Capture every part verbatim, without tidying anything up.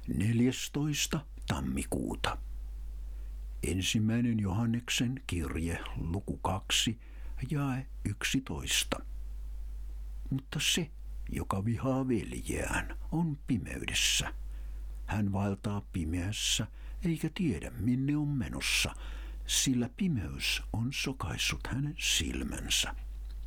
neljästoista tammikuuta. Ensimmäinen Johanneksen kirje, luku kaksi, jae yksitoista. Mutta se, joka vihaa veljeään, on pimeydessä. Hän vaeltaa pimeässä, eikä tiedä minne on menossa, sillä pimeys on sokaissut hänen silmänsä.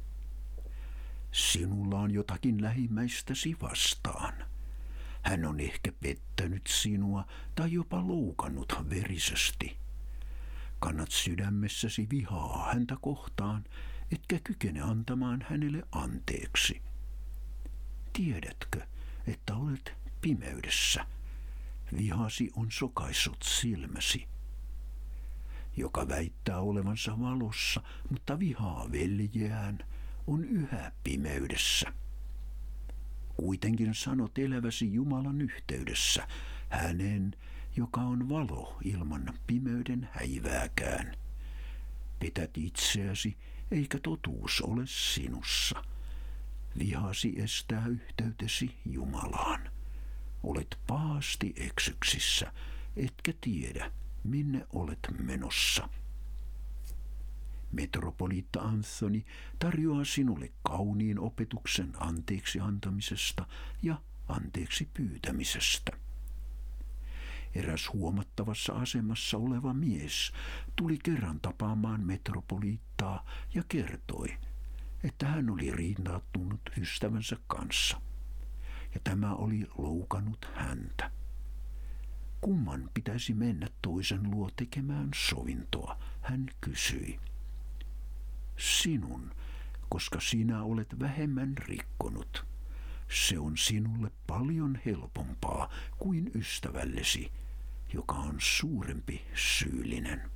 Sinulla on jotakin lähimmäistäsi vastaan. Hän on ehkä pettänyt sinua tai jopa loukannut verisesti. Kannat sydämessäsi vihaa häntä kohtaan, etkä kykene antamaan hänelle anteeksi. Tiedätkö, että olet pimeydessä? Vihasi on sokaissut silmäsi. Joka väittää olevansa valossa, mutta vihaa veljeään, on yhä pimeydessä. Kuitenkin sanot eläväsi Jumalan yhteydessä, hänen, joka on valo ilman pimeyden häivääkään. Petät itseäsi, eikä totuus ole sinussa. Vihasi estää yhteytesi Jumalaan. Olet pahasti eksyksissä, etkä tiedä, minne olet menossa. Metropoliitta Anthony tarjoaa sinulle kauniin opetuksen anteeksi antamisesta ja anteeksi pyytämisestä. Eräs huomattavassa asemassa oleva mies tuli kerran tapaamaan metropoliittaa ja kertoi, että hän oli riitaantunut ystävänsä kanssa, ja tämä oli loukannut häntä. Kumman pitäisi mennä toisen luo tekemään sovintoa, hän kysyi. Sinun, koska sinä olet vähemmän rikkonut. Se on sinulle paljon helpompaa kuin ystävällesi, joka on suurempi syyllinen.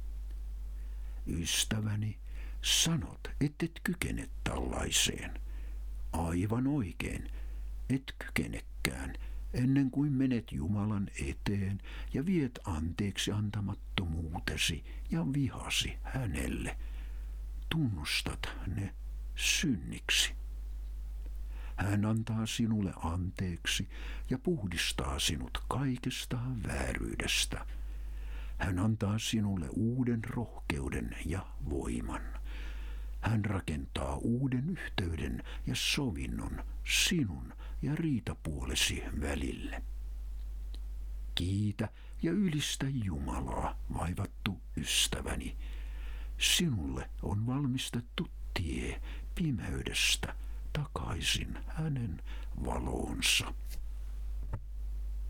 Ystäväni, sanot, ettet kykene tällaiseen. Aivan oikein, et kykenekään, ennen kuin menet Jumalan eteen ja viet anteeksi antamattomuutesi ja vihasi hänelle. Tunnustat ne synniksi. Hän antaa sinulle anteeksi ja puhdistaa sinut kaikesta vääryydestä. Hän antaa sinulle uuden rohkeuden ja voiman. Hän rakentaa uuden yhteyden ja sovinnon sinun ja riitapuolesi välille. Kiitä ja ylistä Jumalaa, vaivattu ystäväni. Sinulle on valmistettu tie pimeydestä takaisin hänen valoonsa.